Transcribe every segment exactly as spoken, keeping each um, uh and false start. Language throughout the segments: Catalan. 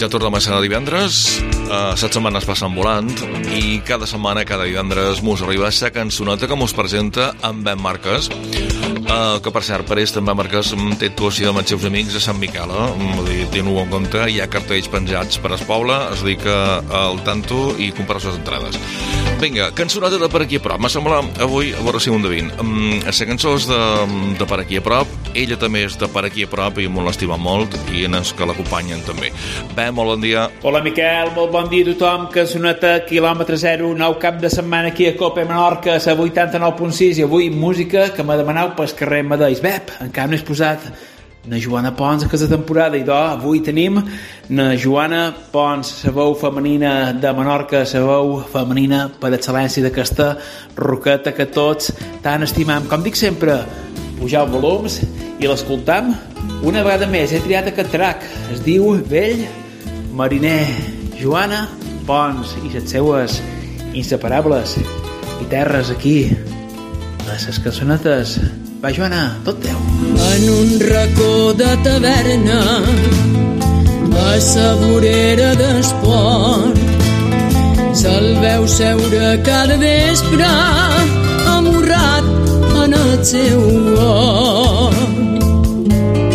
que tornem a ser divendres. Uh, set setmanes passen volant i cada setmana, cada divendres, mos arriba aquesta cançoneta que mos presenta en Ben Marques, uh, que per cert, per ells també Marques té actuació amb els seus amics a Sant Miquel, eh? Vull dir, teniu en compte, hi ha cartells penjats per es poble, es dedica al tanto i comprar les entrades. Vinga, cançoneta de per aquí a prop. M'ha semblat avui, a veure si ho endevin. Um, la cançó és de, de per aquí a prop, ella també és de per aquí a prop i molt l'estima molt, i en els que l'acompanyen també. Ben, molt bon dia. Hola Miquel, molt bon dia a tothom. Cançoneta quilòmetre zero, nou cap de setmana aquí a Cope Menorca, a vuitanta-nou punt sis, i avui música que m'ha demanat pel carrer Madeix. Bep, encara no he posat na Joana Pons a aquesta temporada, i do, avui tenim na Joana Pons, la veu femenina de Menorca, la veu femenina per excel·lència d'aquesta roqueta que tots tan estimam. Com dic sempre, pujar els volums i l'escoltam una vegada més. He triat aquest track, es diu Vell Mariner. Joana Pons i les seues inseparables i terres aquí a les cançonetes. Va, Joana, tot teu. En un racó de taverna, a sa vorera d'esport, se'l veu seure cada vespre, amorrat en el seu hort.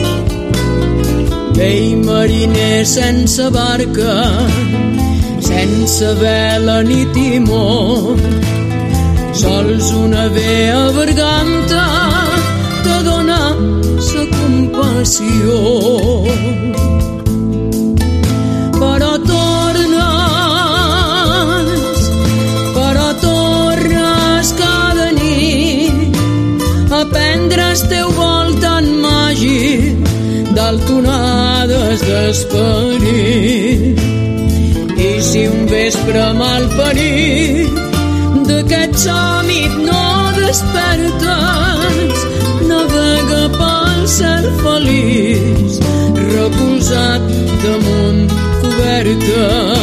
Vell mariner sense barca, sense vela ni timó, sols una vea berganta te dona sa compassió. Però tornes, però tornes cada nit a prendre el teu vol tan màgic d'altonades d'esperit. I si un vespre mal parit d'aquest somit no despertes, navega pel cel feliç, recolzat damunt coberta.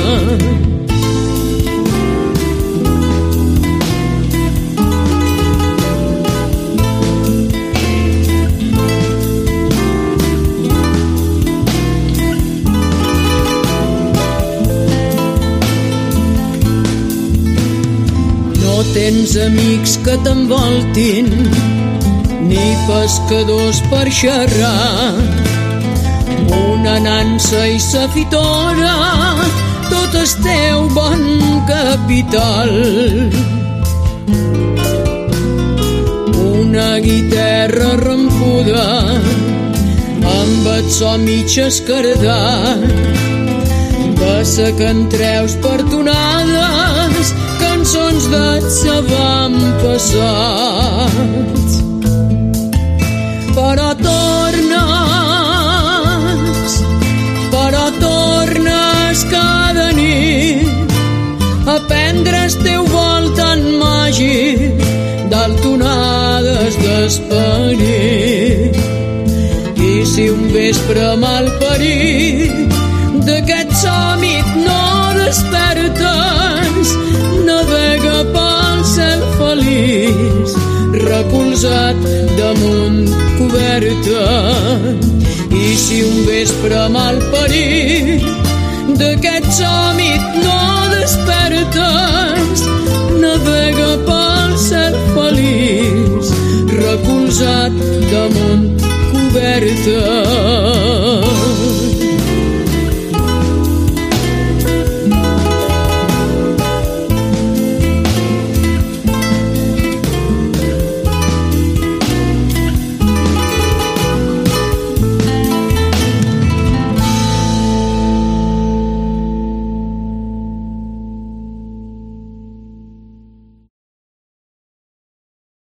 No tens amics que t'envoltin, ni pescadors per xerrar, una nansa i sa fitora, tot el teu bon capital. Una guitarra rampuda, amb el so mig escardat, de sa que en treus per tonades, cançons d'ets avantpassats. Però tornes, però tornes cada nit a prendre el teu vol tan màgic d'altonades d'esperit. I si un vespre mal parit d'aquest somit no despertes, navega pel cel feliç, recolzat damunt coberta. I si un vespre mal parit d'aquest somit no despertes, navega pel cel feliç, recolzat damunt coberta.